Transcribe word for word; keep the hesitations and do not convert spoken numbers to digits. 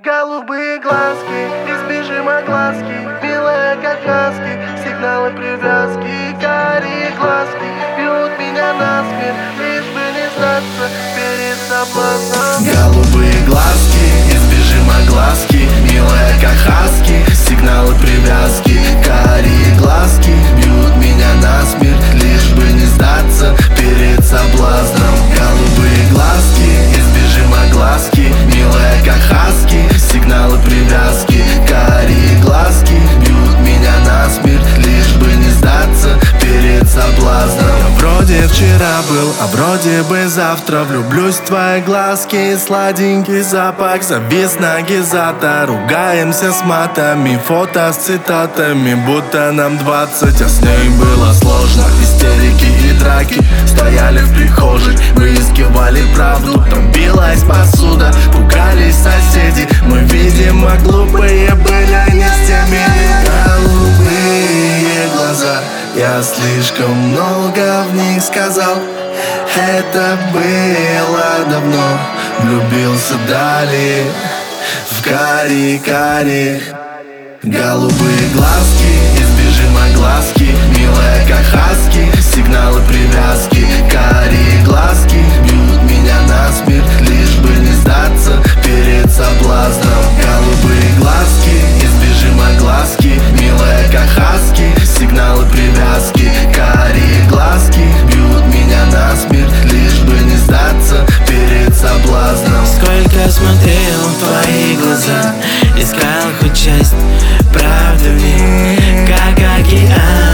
Голубые глазки, избежим огласки, милая как хаски, сигналы привязки. Карие глазки бьют меня насмерть, лишь бы не сдаться перед соблазном. Голубые глазки, избежим огласки, милая как хаски, сигналы привязки. Карие глазки бьют меня насмерть, лишь бы не сдаться перед соблазном. Голубые глазки, избежим огласки, милая как хаски, сигналы привязки. Карие глазки бьют меня насмерть, лишь бы не сдаться перед соблазном. Я вроде вчера был, а вроде бы завтра влюблюсь в твои глазки. Сладенький запах завис на гизата. Ругаемся с матами, фото с цитатами, будто нам двадцать, а с ней было сложно. Истерики и драки, стояли в прихожей, выискивали правду. Там билась посуда, пугались соседи. Мы, видимо, глупые были не с теми. Голубые глаза, я слишком много в них сказал. Это было давно, влюбился далее в карие-карие. Голубые глазки, избежим огласки, милая как хаски, сигналы привязки. Карие глазки бьют меня насмерть, лишь бы не сдаться перед соблазном. Голубые глазки, избежим огласки, милая как хаски, сигналы привязки. Карие глазки бьют меня насмерть, лишь бы не сдаться перед соблазном. Сколько смотрел в твои глаза, искал хоть часть правды в них, как океан.